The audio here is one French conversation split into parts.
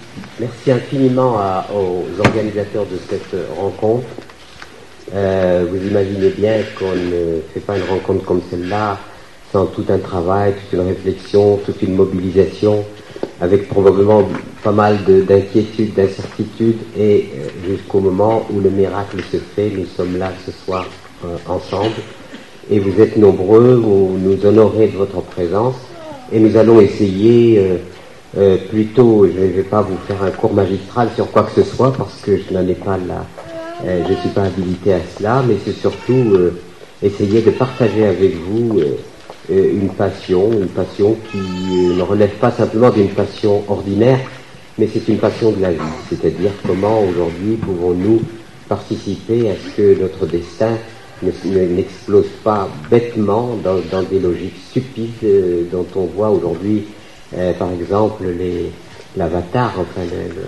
Merci infiniment aux organisateurs de cette rencontre. Vous imaginez bien qu'on ne fait pas une rencontre comme celle-là sans tout un travail, toute une réflexion, toute une mobilisation, avec probablement pas mal d'inquiétudes, d'incertitudes, et jusqu'au moment où le miracle se fait, nous sommes là ce soir ensemble, et vous êtes nombreux, vous nous honorez de votre présence, et nous allons essayer, plutôt, je ne vais pas vous faire un cours magistral sur quoi que ce soit, parce que je n'en ai pas là, je ne suis pas habilité à cela, mais c'est surtout essayer de partager avec vous une passion qui ne relève pas simplement d'une passion ordinaire, mais c'est une passion de la vie, c'est-à-dire comment aujourd'hui pouvons-nous participer à ce que notre destin n'explose pas bêtement dans des logiques stupides dont on voit aujourd'hui, par exemple, l'avatar, enfin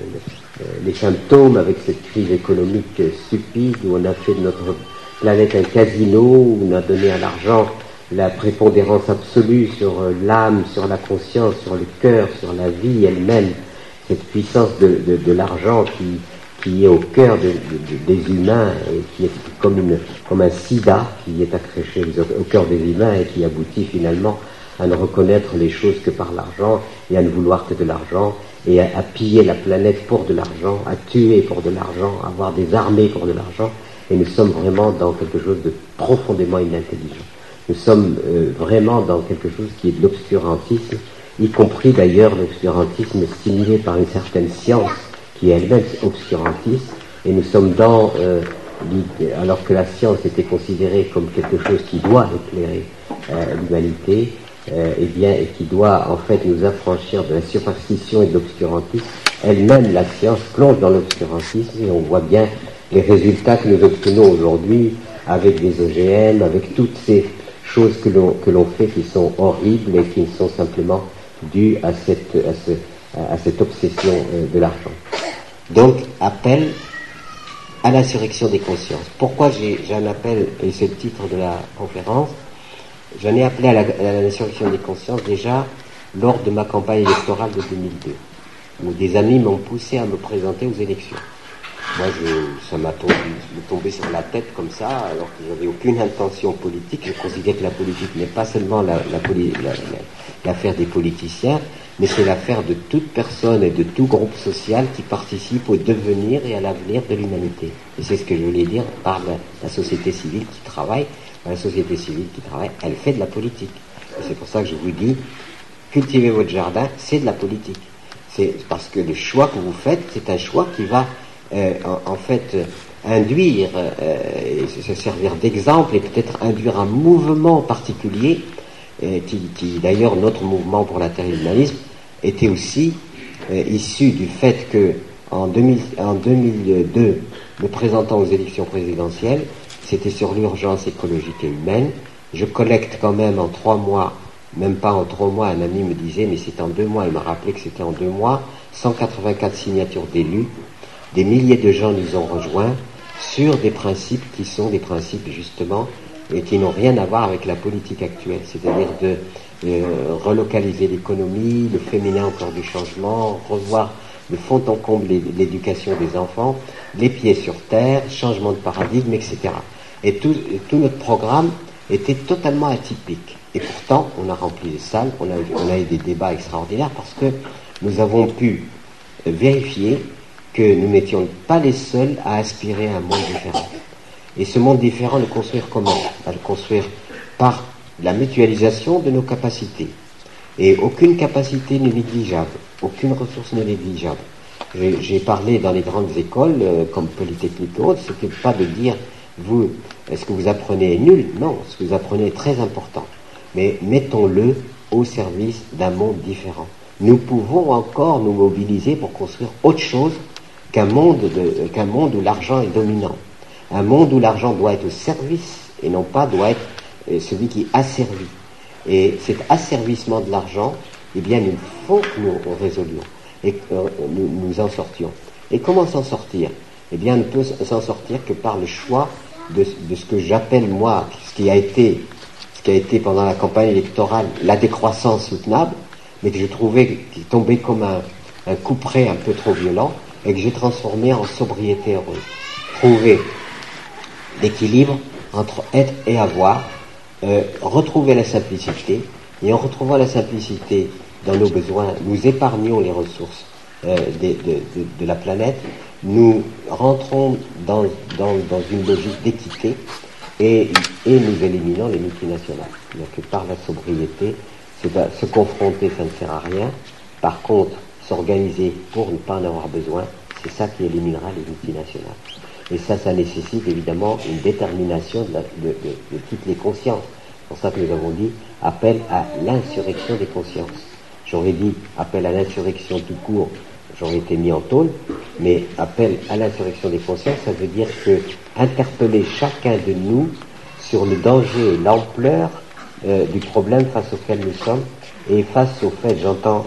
les symptômes avec cette crise économique stupide où on a fait de notre planète un casino, où on a donné à l'argent la prépondérance absolue sur l'âme, sur la conscience, sur le cœur, sur la vie elle-même, cette puissance de l'argent qui est au cœur des humains et qui est comme un sida qui est accroché au cœur des humains et qui aboutit finalement à ne reconnaître les choses que par l'argent et à ne vouloir que de l'argent et à piller la planète pour de l'argent, à tuer pour de l'argent, à avoir des armées pour de l'argent, et nous sommes vraiment dans quelque chose de profondément inintelligent. Nous sommes vraiment dans quelque chose qui est de l'obscurantisme, y compris d'ailleurs l'obscurantisme stimulé par une certaine science qui est elle-même obscurantiste, et nous sommes dans l'idée, alors que la science était considérée comme quelque chose qui doit éclairer l'humanité, et qui doit en fait nous affranchir de la superstition et de l'obscurantisme, elle-même la science plonge dans l'obscurantisme, et on voit bien les résultats que nous obtenons aujourd'hui avec des OGM, avec toutes ces choses que l'on fait qui sont horribles et qui sont simplement dues à cette obsession de l'argent. Donc, appel à l'insurrection des consciences. Pourquoi j'ai un appel, et c'est le titre de la conférence, j'en ai appelé à l'insurrection des consciences déjà lors de ma campagne électorale de 2002, où des amis m'ont poussé à me présenter aux élections. Moi, ça m'a tombé sur la tête comme ça, alors que j'avais aucune intention politique. Je considère que la politique n'est pas seulement l'affaire des politiciens, mais c'est l'affaire de toute personne et de tout groupe social qui participe au devenir et à l'avenir de l'humanité. Et c'est ce que je voulais dire par la société civile qui travaille. La société civile qui travaille, elle fait de la politique. Et c'est pour ça que je vous dis, cultivez votre jardin, c'est de la politique. C'est parce que le choix que vous faites, c'est un choix qui va en fait induire, se servir d'exemple et peut-être induire un mouvement particulier qui d'ailleurs notre mouvement pour l'interhumanisme était aussi issu du fait que en 2002, me présentant aux élections présidentielles, c'était sur l'urgence écologique et humaine. Je collecte quand même en 3 mois, même pas en 3 mois, un ami me disait, mais c'est en 2 mois, il m'a rappelé que c'était en 2 mois, 184 signatures d'élus. Des milliers de gens nous ont rejoints sur des principes qui sont des principes justement et qui n'ont rien à voir avec la politique actuelle, c'est-à-dire de relocaliser l'économie, le féminin au cœur du changement, revoir de fond en comble l'éducation des enfants, les pieds sur terre, changement de paradigme, etc. Et tout notre programme était totalement atypique. Et pourtant, on a rempli les salles, on a eu des débats extraordinaires parce que nous avons pu vérifier que nous n'étions pas les seuls à aspirer à un monde différent. Et ce monde différent, le construire comment ? Le construire par la mutualisation de nos capacités. Et aucune capacité n'est négligeable, aucune ressource n'est négligeable. J'ai parlé dans les grandes écoles, comme Polytechnique et autres, c'était pas de dire, vous, est-ce que vous apprenez est nul ? Non, ce que vous apprenez est très important. Mais mettons-le au service d'un monde différent. Nous pouvons encore nous mobiliser pour construire autre chose qu'un monde où l'argent est dominant. Un monde où l'argent doit être au service et non pas doit être celui qui asservit. Et cet asservissement de l'argent, eh bien, il faut que nous résolions et que nous en sortions. Et comment s'en sortir ? Eh bien, on ne peut s'en sortir que par le choix de ce que j'appelle, moi, ce qui a été pendant la campagne électorale la décroissance soutenable, mais que je trouvais qui tombait comme un couperet un peu trop violent et que j'ai transformé en sobriété heureuse. Trouver l'équilibre entre être et avoir, retrouver la simplicité, et en retrouvant la simplicité dans nos besoins, nous épargnons les ressources de la planète, nous rentrons dans une logique d'équité et nous éliminons les multinationales. Donc par la sobriété, se confronter, ça ne sert à rien. Par contre, s'organiser pour ne pas en avoir besoin, c'est ça qui éliminera les multinationales. Et ça nécessite évidemment une détermination de toutes les consciences. C'est pour ça que nous avons dit appel à l'insurrection des consciences. J'aurais dit appel à l'insurrection tout court, j'aurais été mis en tôle, mais appel à l'insurrection des consciences, ça veut dire que interpeller chacun de nous sur le danger et l'ampleur du problème face auquel nous sommes, et face au fait, j'entends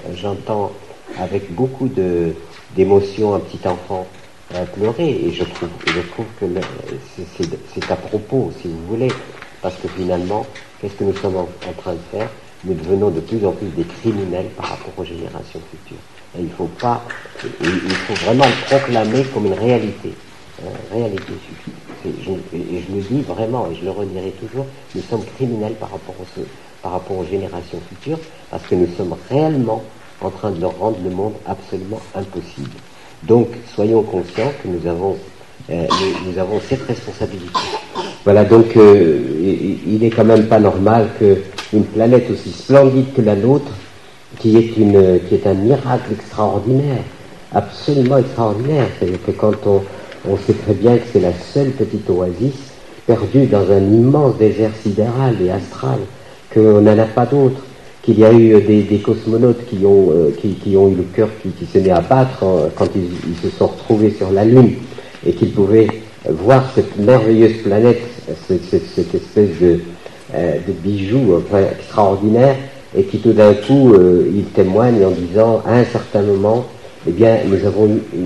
avec beaucoup d'émotion un petit enfant pleurer, et je trouve que c'est à propos, si vous voulez, parce que finalement, qu'est-ce que nous sommes en train de faire? Nous devenons de plus en plus des criminels par rapport aux générations futures. Et il faut vraiment le proclamer comme une réalité. Réalité suffit. Et je le dis vraiment, et je le redirai toujours, nous sommes criminels par rapport aux générations futures, parce que nous sommes réellement en train de leur rendre le monde absolument impossible. Donc, soyons conscients que nous avons cette responsabilité. Voilà, donc il est quand même pas normal qu'une planète aussi splendide que la nôtre, qui est un miracle extraordinaire, absolument extraordinaire, c'est-à-dire que quand on sait très bien que c'est la seule petite oasis perdue dans un immense désert sidéral et astral, qu'on n'en a pas d'autre, qu'il y a eu des cosmonautes qui ont eu le cœur qui se met à battre quand ils se sont retrouvés sur la Lune, et qu'ils pouvaient voir cette merveilleuse planète, cette espèce de bijou extraordinaire, et qui tout d'un coup ils témoignent en disant à un certain moment, eh bien nous avons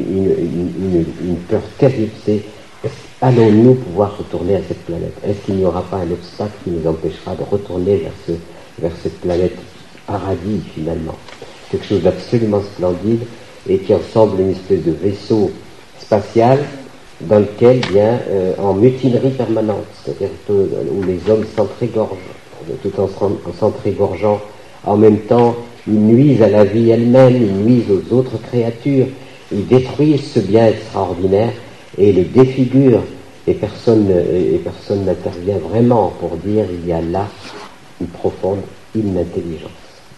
une peur terrible, c'est allons-nous pouvoir retourner à cette planète? Est-ce qu'il n'y aura pas un obstacle qui nous empêchera de retourner vers cette planète paradis finalement? Quelque chose d'absolument splendide et qui ressemble à une espèce de vaisseau spatial dans lequel vient en mutinerie permanente, c'est-à-dire où les hommes s'entrégorgent, tout en s'entrégorgeant en même temps, ils nuisent à la vie elle-même, ils nuisent aux autres créatures, ils détruisent ce bien extraordinaire et le défigurent, et personne n'intervient vraiment pour dire il y a là une profonde inintelligence.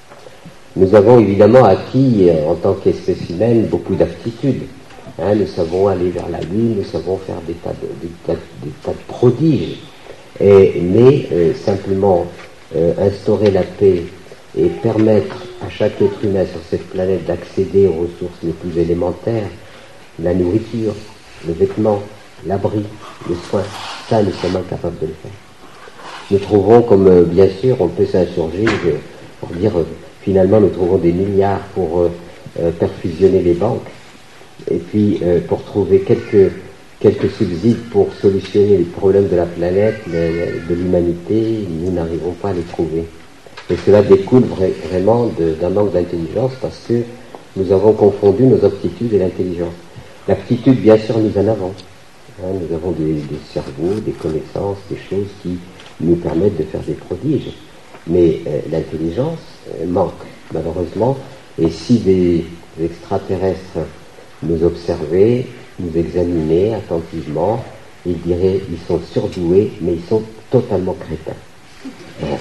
Nous avons évidemment acquis en tant qu'espèce humaine beaucoup d'aptitudes. Nous savons aller vers la Lune, nous savons faire des tas de prodiges, mais simplement instaurer la paix et permettre à chaque être humain sur cette planète d'accéder aux ressources les plus élémentaires, la nourriture, le vêtement, l'abri, le soin, ça nous sommes incapables de le faire. Nous trouvons, comme bien sûr on peut s'insurger pour dire finalement nous trouvons des milliards pour perfusionner les banques, et puis pour trouver quelques subsides pour solutionner les problèmes de la planète, de l'humanité, nous n'arrivons pas à les trouver. Et cela découle vraiment d'un manque d'intelligence, parce que nous avons confondu nos aptitudes et l'intelligence. L'aptitude, bien sûr, nous en avons. Nous avons des cerveaux, des connaissances, des choses qui nous permettent de faire des prodiges. Mais l'intelligence manque, malheureusement. Et si des extraterrestres nous observaient, nous examinaient attentivement, ils diraient ils sont surdoués, mais ils sont totalement crétins. Alors,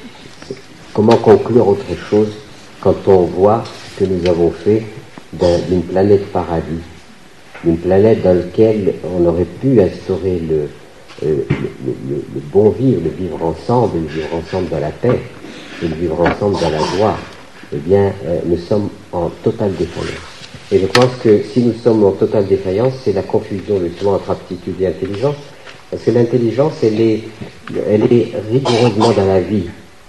comment conclure autre chose quand on voit ce que nous avons fait d'une planète paradis, d'une planète dans laquelle on aurait pu instaurer le bon vivre, le vivre ensemble dans la paix, et le vivre ensemble dans la joie? Eh bien, nous sommes en totale défaillance. Et je pense que si nous sommes en totale défaillance, c'est la confusion justement entre aptitude et intelligence, parce que l'intelligence, elle est rigoureusement dans la vie.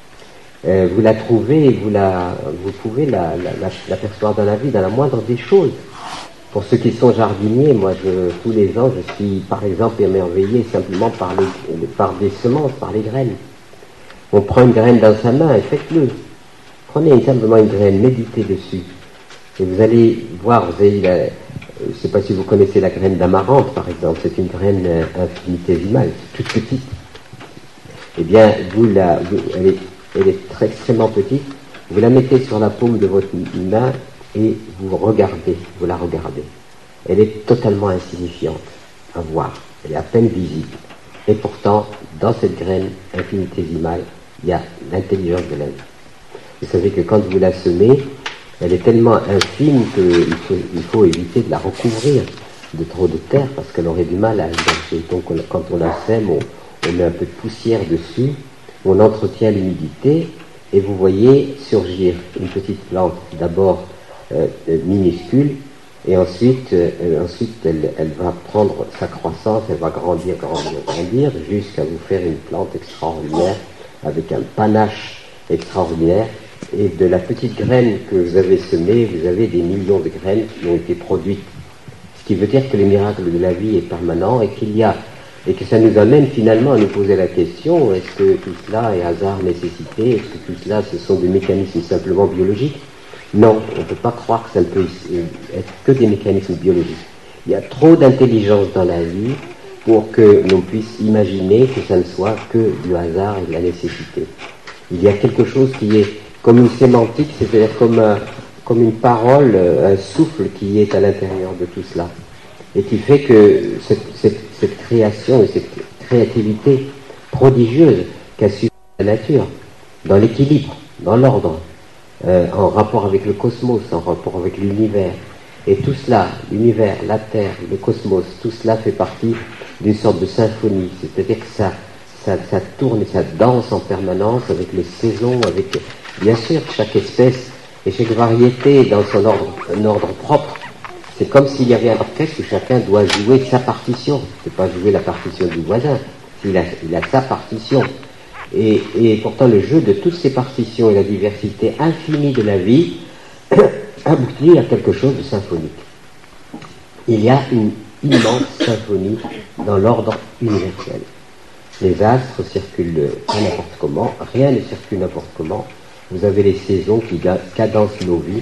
Vous la trouvez, vous pouvez l'apercevoir dans la vie, dans la moindre des choses. Pour ceux qui sont jardiniers, moi, tous les ans, je suis, par exemple, émerveillé simplement par des semences, par les graines. On prend une graine dans sa main et faites-le. Prenez simplement une graine, méditez dessus. Et vous allez voir, je ne sais pas si vous connaissez la graine d'amarante, par exemple, c'est une graine infinitésimale, toute petite. Eh bien, elle est très, extrêmement petite. Vous la mettez sur la paume de votre main et vous la regardez. Elle est totalement insignifiante à voir. Elle est à peine visible. Et pourtant, dans cette graine infinitésimale, il y a l'intelligence de la vie. Vous savez que quand vous la semez, elle est tellement infime qu'il faut éviter de la recouvrir de trop de terre parce qu'elle aurait du mal à émerger. Donc quand on la sème, on met un peu de poussière dessus, on entretient l'humidité et vous voyez surgir une petite plante d'abord minuscule et ensuite elle va prendre sa croissance, elle va grandir jusqu'à vous faire une plante extraordinaire avec un panache extraordinaire. Et de la petite graine que vous avez semée, vous avez des millions de graines qui ont été produites. Ce qui veut dire que le miracle de la vie est permanent et que ça nous amène finalement à nous poser la question, est-ce que tout cela est hasard, nécessité? Est-ce que tout cela, ce sont des mécanismes simplement biologiques? Non, on ne peut pas croire que ça ne peut être que des mécanismes biologiques. Il y a trop d'intelligence dans la vie pour que l'on puisse imaginer que ça ne soit que du hasard et de la nécessité. Il y a quelque chose qui est comme une sémantique, c'est-à-dire comme une parole, un souffle qui est à l'intérieur de tout cela. Et qui fait que cette création et cette créativité prodigieuse qu'a su la nature, dans l'équilibre, dans l'ordre, en rapport avec le cosmos, en rapport avec l'univers. Et tout cela, l'univers, la Terre, le cosmos, tout cela fait partie d'une sorte de symphonie. C'est-à-dire que ça tourne et ça danse en permanence avec les saisons, avec, bien sûr, chaque espèce et chaque variété dans son ordre propre. C'est comme s'il y avait un orchestre où chacun doit jouer sa partition. C'est pas jouer la partition du voisin. Il a sa partition. Et pourtant, le jeu de toutes ces partitions et la diversité infinie de la vie aboutit à quelque chose de symphonique. Il y a une immense symphonie dans l'ordre universel. Les astres circulent pas n'importe comment, rien ne circule n'importe comment. Vous avez les saisons qui cadencent nos vies.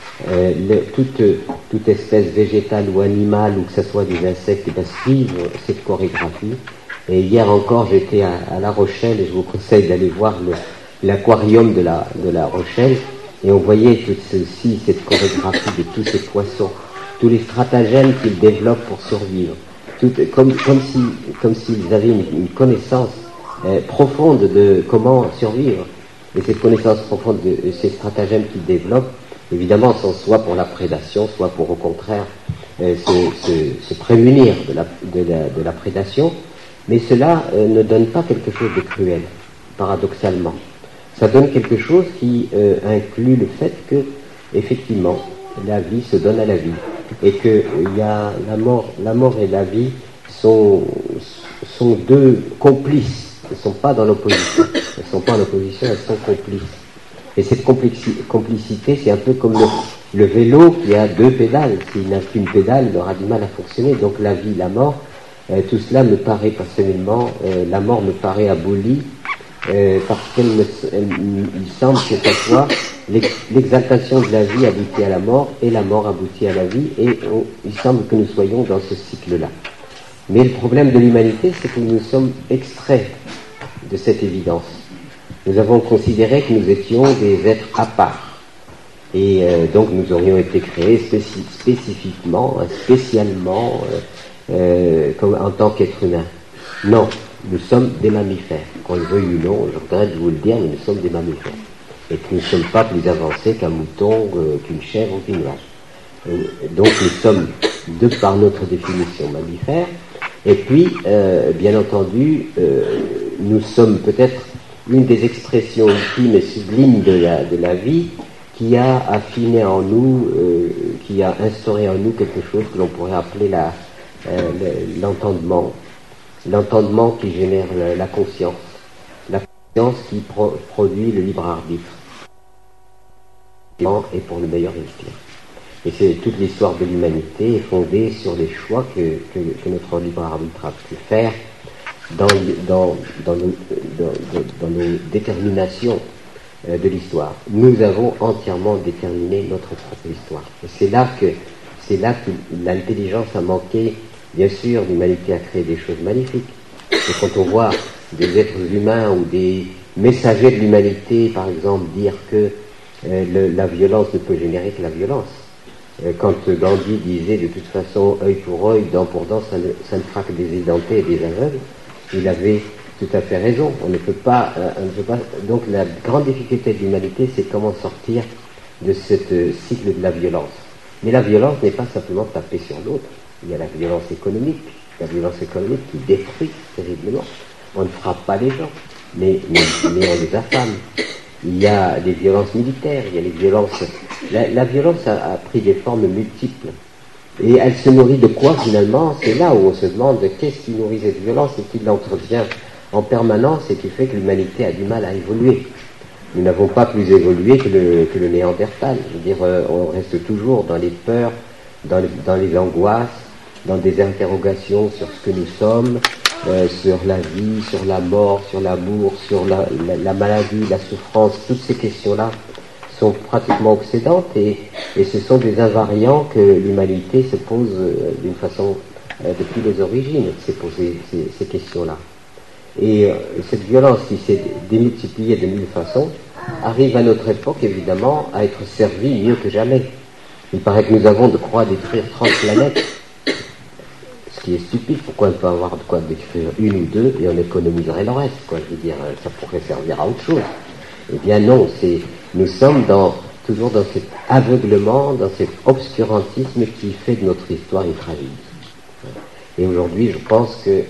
Toute espèce végétale ou animale, ou que ce soit des insectes, suivent cette chorégraphie. Et hier encore, j'étais à La Rochelle, et je vous conseille d'aller voir l'aquarium de la Rochelle, et on voyait cette chorégraphie de tous ces poissons, tous les stratagèmes qu'ils développent pour survivre, comme s'ils avaient une connaissance profonde de comment survivre. Et cette connaissance profonde de ces stratagèmes qu'ils développent, évidemment, sont soit pour la prédation, soit pour au contraire se prémunir de la prédation, mais cela ne donne pas quelque chose de cruel, paradoxalement. Ça donne quelque chose qui inclut le fait que, effectivement, la vie se donne à la vie, et que la mort et la vie sont deux complices. Elles ne sont pas dans l'opposition. Elles ne sont pas en opposition, elles sont complices. Et cette complicité, c'est un peu comme le vélo qui a deux pédales. S'il n'a qu'une pédale, il aura du mal à fonctionner. Donc la vie, la mort, tout cela me paraît personnellement, la mort me paraît abolie, parce il semble que cette fois, l'exaltation de la vie aboutit à la mort, et la mort aboutit à la vie, et il semble que nous soyons dans ce cycle-là. Mais le problème de l'humanité, c'est que nous sommes extraits de cette évidence. Nous avons considéré que nous étions des êtres à part. Et donc nous aurions été créés spécialement, comme en tant qu'être humain. Non, nous sommes des mammifères. Qu'on le veuille ou non, je regrette de vous le dire, mais nous sommes des mammifères. Et que nous ne sommes pas plus avancés qu'un mouton, qu'une chèvre ou qu'une vache. Donc nous sommes, de par notre définition, mammifères. Et puis, bien entendu, nous sommes peut-être une des expressions ultimes et sublimes de la vie qui a affiné en nous, qui a instauré en nous quelque chose que l'on pourrait appeler l'entendement. L'entendement qui génère la conscience. La conscience qui produit le libre arbitre. Et pour le meilleur et le pire. Et c'est toute l'histoire de l'humanité est fondée sur les choix que notre libre arbitre a pu faire dans nos déterminations de l'histoire. Nous avons entièrement déterminé notre propre histoire. Et c'est là que l'intelligence a manqué. Bien sûr, l'humanité a créé des choses magnifiques. Et quand on voit des êtres humains ou des messagers de l'humanité, par exemple, dire que la violence ne peut générer que la violence. Quand Gandhi disait de toute façon œil pour œil, dent pour dent, ça ne fera que des édentés et des aveugles, il avait tout à fait raison. On ne peut pas. Donc la grande difficulté de l'humanité, c'est comment sortir de ce cycle de la violence. Mais la violence n'est pas simplement taper sur l'autre. Il y a la violence économique qui détruit terriblement. On ne frappe pas les gens, mais on les affame. Il y a les violences militaires, il y a les violences... La violence a pris des formes multiples. Et elle se nourrit de quoi finalement? C'est là où on se demande qu'est-ce qui nourrit cette violence et qui l'entretient en permanence et qui fait que l'humanité a du mal à évoluer. Nous n'avons pas plus évolué que le Néandertal. Je veux dire, on reste toujours dans les peurs, dans les angoisses, dans des interrogations sur ce que nous sommes, sur la vie, sur la mort, sur l'amour, sur la maladie, la souffrance. Toutes ces questions-là sont pratiquement obsédantes et ce sont des invariants que l'humanité se pose d'une façon depuis les origines, s'est posé ces questions-là. Et cette violence qui s'est démultipliée de mille façons arrive à notre époque évidemment à être servie mieux que jamais. Il paraît que nous avons de quoi détruire 30 planètes, ce qui est stupide. Pourquoi ne pas avoir de quoi détruire une ou deux et on économiserait le reste, quoi. Je veux dire, ça pourrait servir à autre chose. Eh bien non, nous sommes toujours dans cet aveuglement, dans cet obscurantisme qui fait de notre histoire une tragédie. Et aujourd'hui, je pense que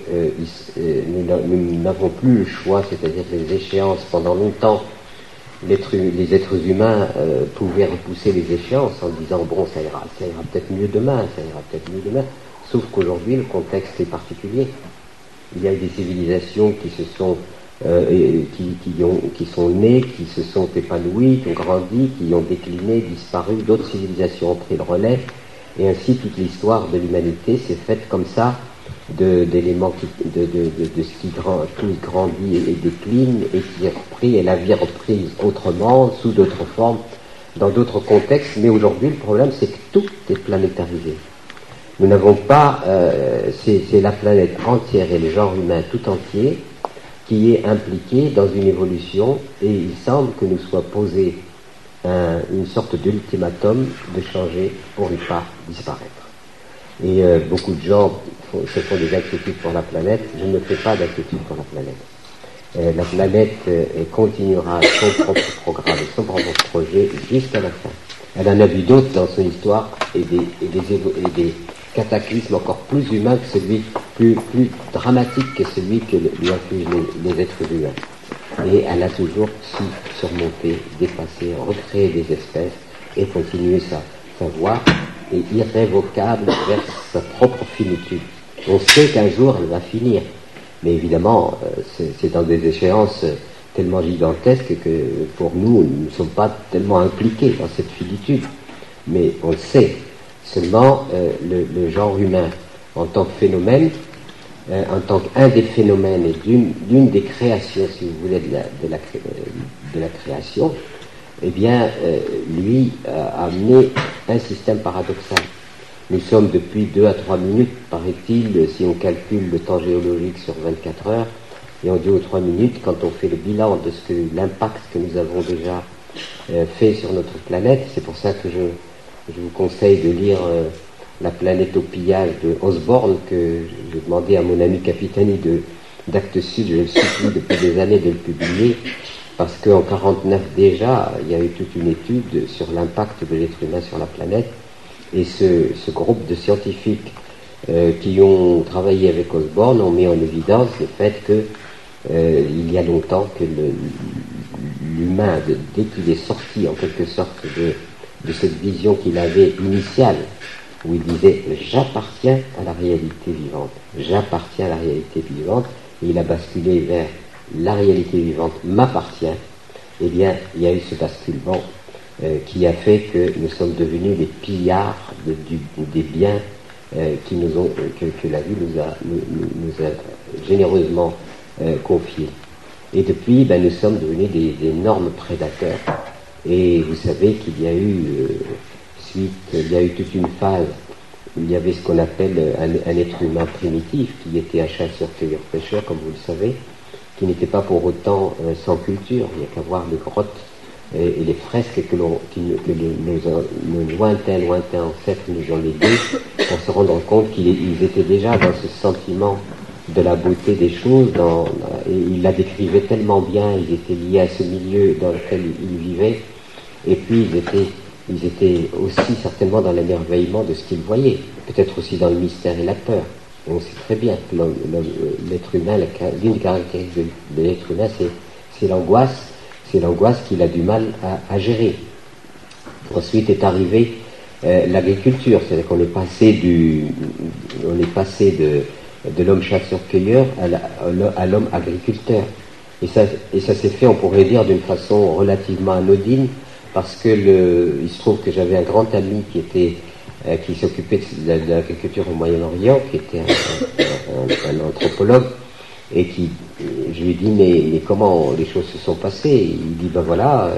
nous n'avons plus le choix, c'est-à-dire que les échéances, pendant longtemps, les êtres humains pouvaient repousser les échéances en disant bon, ça ira peut-être mieux demain, sauf qu'aujourd'hui, le contexte est particulier. Il y a eu des civilisations qui se sont qui sont nées, qui se sont épanouies, qui ont grandi, qui ont décliné, disparu, d'autres civilisations ont pris le relais, et ainsi toute l'histoire de l'humanité s'est faite comme ça, d'éléments de ce qui grandit et décline, et qui est repris, et la vie reprise autrement, sous d'autres formes, dans d'autres contextes, mais aujourd'hui le problème c'est que tout est planétarisé. Nous n'avons pas, c'est la planète entière et le genre humain tout entier qui est impliqué dans une évolution, et il semble que nous soit posé une sorte d'ultimatum de changer pour ne pas disparaître. Et beaucoup de gens se font des inquiétudes pour la planète. Je ne me fais pas d'inquiétude pour la planète. La planète continuera son propre programme et son propre projet jusqu'à la fin. Elle en a vu d'autres dans son histoire et des cataclysmes encore plus humains que celui, plus dramatique que celui que lui infligent les êtres humains. Et elle a toujours su surmonter, dépasser, recréer des espèces et continuer sa voie est irrévocable vers sa propre finitude. On sait qu'un jour elle va finir, mais évidemment c'est dans des échéances tellement gigantesques que pour nous ne sommes pas tellement impliqués dans cette finitude, mais on le sait. Seulement le genre humain en tant que phénomène, en tant qu'un des phénomènes et d'une des créations, si vous voulez, de la création, eh bien, lui a amené un système paradoxal. Nous sommes depuis 2 à 3 minutes, paraît-il, si on calcule le temps géologique sur 24 heures, et en 2 ou 3 minutes, quand on fait le bilan de l'impact que nous avons déjà fait sur notre planète, c'est pour ça que je vous conseille de lire La planète au pillage de Osborne, que j'ai demandé à mon ami Capitani d'Actes Sud, je le supplie depuis des années de le publier, parce qu'en 1949 déjà, il y a eu toute une étude sur l'impact de l'être humain sur la planète, et ce groupe de scientifiques qui ont travaillé avec Osborne ont mis en évidence le fait que il y a longtemps que l'humain, dès qu'il est sorti en quelque sorte de cette vision qu'il avait initiale, où il disait « j'appartiens à la réalité vivante », j'appartiens à la réalité vivante, et il a basculé vers la réalité vivante m'appartient, eh bien, il y a eu ce basculement qui a fait que nous sommes devenus les pillards des biens que la vie nous a généreusement confiés. Et depuis, nous sommes devenus des énormes prédateurs. Et vous savez qu'il y a eu, il y a eu toute une phase où il y avait ce qu'on appelle un être humain primitif, qui était un chasseur-cueilleur-pêcheur, comme vous le savez, qui n'était pas pour autant sans culture. Il n'y a qu'à voir les grottes et les fresques que nos lointains ancêtres nous ont légués pour se rendre compte qu'ils étaient déjà dans ce sentiment de la beauté des choses, et ils la décrivaient tellement bien, ils étaient liés à ce milieu dans lequel ils vivaient, et puis ils étaient aussi certainement dans l'émerveillement de ce qu'ils voyaient, peut-être aussi dans le mystère et la peur. Et on sait très bien que l'être humain, l'une des caractéristiques de l'être humain, c'est l'angoisse qu'il a du mal à gérer. Ensuite est arrivée l'agriculture, c'est-à-dire qu'on est passé de l'homme chasseur-cueilleur à l'homme agriculteur. Et ça s'est fait, on pourrait dire, d'une façon relativement anodine, parce que il se trouve que j'avais un grand ami qui s'occupait de l'agriculture au Moyen-Orient, qui était un anthropologue, et je lui ai dit, mais comment les choses se sont passées? Il dit, voilà,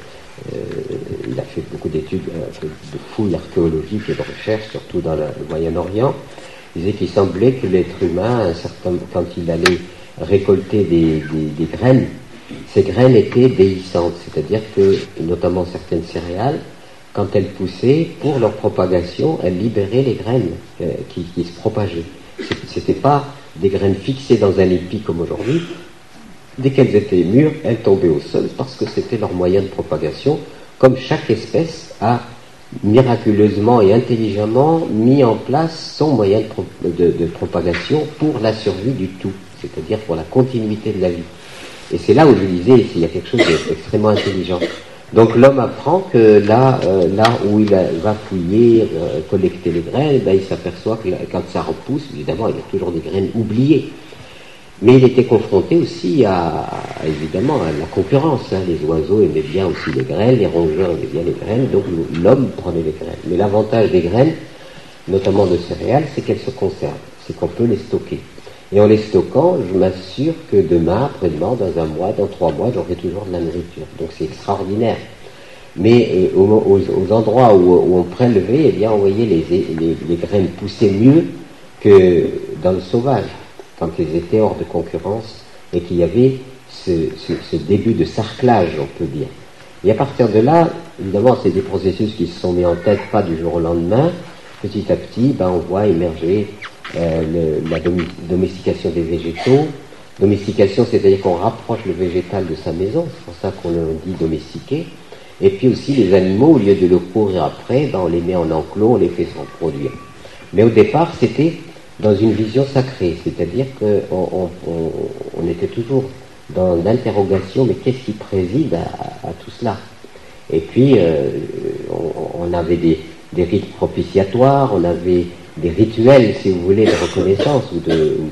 il a fait beaucoup d'études, de fouilles archéologiques et de recherches, surtout dans le Moyen-Orient. Il disait qu'il semblait que l'être humain, quand il allait récolter des graines, ces graines étaient déhiscentes, c'est-à-dire que, notamment certaines céréales, quand elles poussaient, pour leur propagation, elles libéraient les graines qui se propageaient. C'était pas des graines fixées dans un épi comme aujourd'hui. Dès qu'elles étaient mûres, elles tombaient au sol parce que c'était leur moyen de propagation, comme chaque espèce a miraculeusement et intelligemment mis en place son moyen de propagation pour la survie du tout, c'est-à-dire pour la continuité de la vie. Et c'est là où je disais, il y a quelque chose d'extrêmement intelligent. Donc l'homme apprend que là où il va fouiller, collecter les graines, il s'aperçoit que quand ça repousse, évidemment, il y a toujours des graines oubliées. Mais il était confronté aussi évidemment, à la concurrence. Les oiseaux aimaient bien aussi les graines, les rongeurs aimaient bien les graines, donc l'homme prenait les graines. Mais l'avantage des graines, notamment de céréales, c'est qu'elles se conservent, c'est qu'on peut les stocker. Et en les stockant, je m'assure que demain, après-demain, dans un mois, dans 3 mois, j'aurai toujours de la nourriture. Donc c'est extraordinaire. Mais aux endroits où on prélevait, on voyait les graines pousser mieux que dans le sauvage, quand ils étaient hors de concurrence et qu'il y avait ce début de sarclage, on peut dire. Et à partir de là, évidemment, c'est des processus qui se sont mis en tête pas du jour au lendemain. Petit à petit, on voit émerger la domestication des végétaux. Domestication, c'est-à-dire qu'on rapproche le végétal de sa maison, c'est pour ça qu'on le dit domestiquer. Et puis aussi les animaux, au lieu de le courir après, on les met en enclos, on les fait se reproduire. Mais au départ, c'était dans une vision sacrée, c'est-à-dire qu'on était toujours dans l'interrogation, mais qu'est-ce qui préside à tout cela? Et puis, on avait des rites propitiatoires, on avait des rituels, si vous voulez, de reconnaissance ou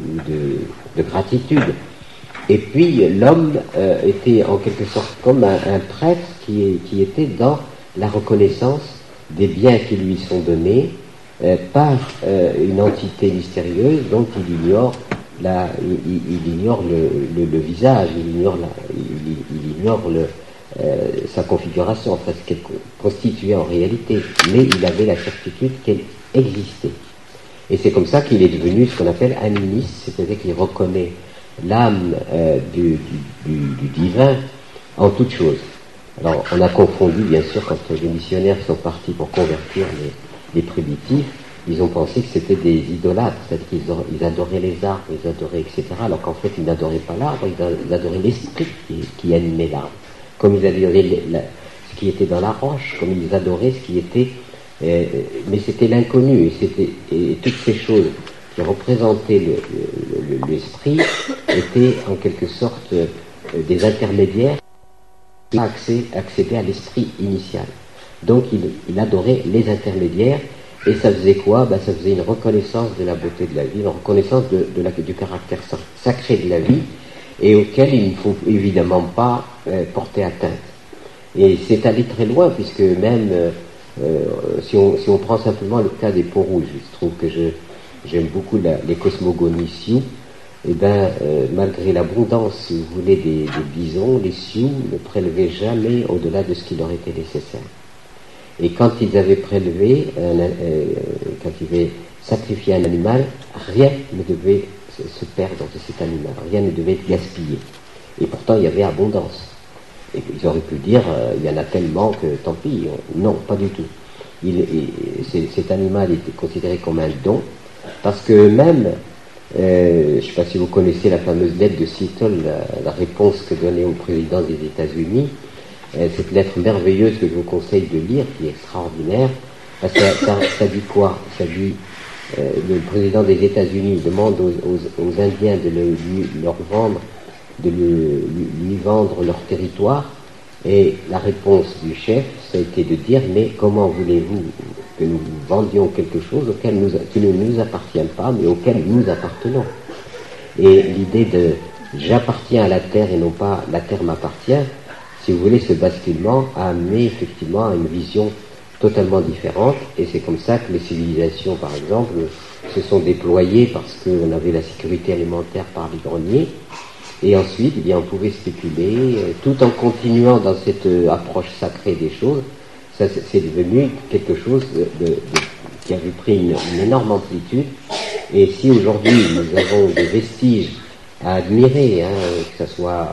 de gratitude. Et puis, l'homme était en quelque sorte comme un prêtre qui était dans la reconnaissance des biens qui lui sont donnés par une entité mystérieuse dont il ignore le visage, il ignore sa configuration, enfin ce qu'elle constituait en réalité, mais il avait la certitude qu'elle existait. Et c'est comme ça qu'il est devenu ce qu'on appelle animiste, c'est-à-dire qu'il reconnaît l'âme du divin en toute chose. Alors on a confondu, bien sûr, quand les missionnaires sont partis pour convertir les primitifs, ils ont pensé que c'était des idolâtres, c'est-à-dire qu'ils adoraient les arbres, ils adoraient, etc. Alors qu'en fait, ils n'adoraient pas l'arbre, ils adoraient l'esprit qui animait l'arbre. Comme ils adoraient ce qui était dans la roche, comme ils adoraient ce qui était... mais c'était l'inconnu, et toutes ces choses qui représentaient l'esprit étaient en quelque sorte des intermédiaires qui accédaient à l'esprit initial. Donc il adorait les intermédiaires, et ça faisait quoi? Ça faisait une reconnaissance de la beauté de la vie, une reconnaissance du caractère sacré de la vie, et auquel il ne faut évidemment pas porter atteinte. Et c'est allé très loin, puisque même si on prend simplement le cas des peaux rouges, il se trouve que j'aime beaucoup les cosmogonies Sioux, malgré l'abondance, si vous voulez, des bisons, les Sioux ne prélevaient jamais au-delà de ce qui leur était nécessaire. Et quand ils avaient prélevé, quand ils avaient sacrifié un animal, rien ne devait se perdre de cet animal, rien ne devait être gaspillé. Et pourtant, il y avait abondance. Et ils auraient pu dire, il y en a tellement que tant pis. Non, pas du tout. Cet animal était considéré comme un don, parce que même, je ne sais pas si vous connaissez la fameuse lettre de Seattle, la réponse que donnait au président des États-Unis, cette lettre merveilleuse que je vous conseille de lire, qui est extraordinaire, parce que ça dit quoi? Ça dit, le président des États-Unis demande aux Indiens de leur vendre, de lui vendre leur territoire, et la réponse du chef, ça a été de dire, mais comment voulez-vous que nous vendions quelque chose qui ne nous appartient pas, mais auquel nous appartenons? Et l'idée de j'appartiens à la terre et non pas la terre m'appartient, si vous voulez, ce basculement a amené effectivement à une vision totalement différente, et c'est comme ça que les civilisations, par exemple, se sont déployées parce qu'on avait la sécurité alimentaire par les greniers, et ensuite, eh bien, on pouvait spéculer, tout en continuant dans cette approche sacrée des choses. Ça, c'est devenu quelque chose qui avait pris une énorme amplitude, et si aujourd'hui nous avons des vestiges à admirer, que ce soit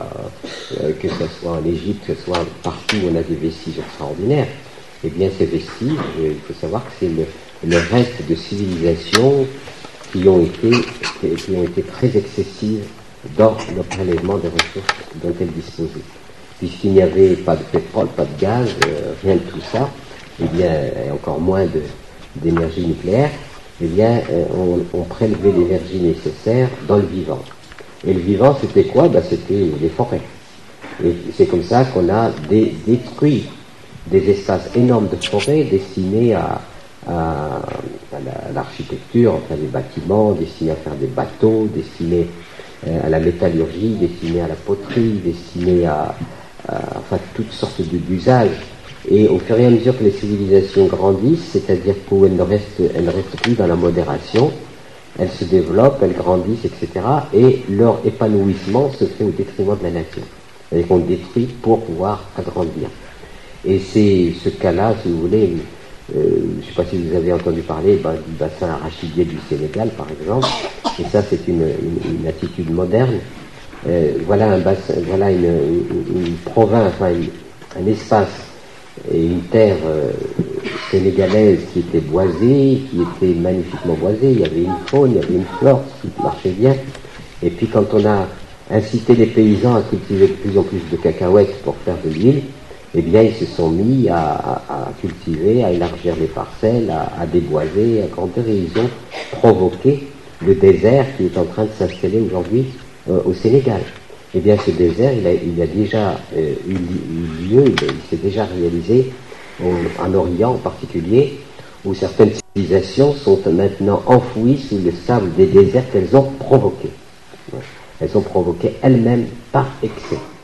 en Égypte, que ce soit partout où on a des vestiges extraordinaires, eh bien ces vestiges, il faut savoir que c'est le reste de civilisations qui ont été très excessives dans le prélèvement des ressources dont elles disposaient. Puisqu'il n'y avait pas de pétrole, pas de gaz, rien de tout ça, eh bien, et encore moins d'énergie nucléaire, eh bien, on prélevait l'énergie nécessaire dans le vivant. Et le vivant, c'était quoi? C'était les forêts. Et c'est comme ça qu'on a détruit des espaces énormes de forêts destinés à l'architecture, enfin les bâtiments, destinés à faire des bateaux, destinés à la métallurgie, destinés à la poterie, destinés à toutes sortes d'usages. Et au fur et à mesure que les civilisations grandissent, c'est-à-dire qu'elles ne restent plus dans la modération, elles se développent, elles grandissent, etc. Et leur épanouissement se fait au détriment de la nature. C'est-à-dire qu'on détruit pour pouvoir agrandir. Et c'est ce cas-là, si vous voulez, je ne sais pas si vous avez entendu parler du bassin arachidier du Sénégal, par exemple. Et ça, c'est une attitude moderne. Voilà un bassin, voilà une province, enfin un espace et une terre sénégalaise qui était boisée, qui était magnifiquement boisée. Il y avait une faune, il y avait une flore qui marchait bien. Et puis quand on a incité les paysans à cultiver de plus en plus de cacahuètes pour faire de l'huile, eh bien ils se sont mis à cultiver, à élargir les parcelles, à déboiser, à grandir, et ils ont provoqué le désert qui est en train de s'installer aujourd'hui au Sénégal. Eh bien ce désert, il a déjà eu lieu, il s'est déjà réalisé en Orient en particulier, où certaines civilisations sont maintenant enfouies sous le sable des déserts qu'elles ont provoqués. Elles ont provoqué elles-mêmes par excès.